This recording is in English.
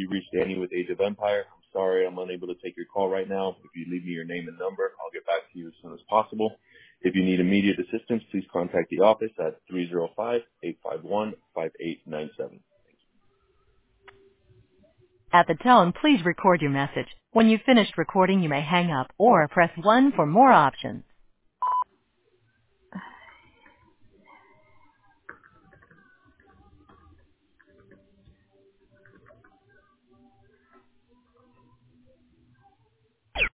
you reached Danny with Age of Empire. I'm sorry I'm unable to take your call right now. If you leave me your name and number, I'll get back to you as soon as possible. If you need immediate assistance, please contact the office at 305-851-5897. At the tone, please record your message. When you've finished recording, you may hang up or press 1 for more options.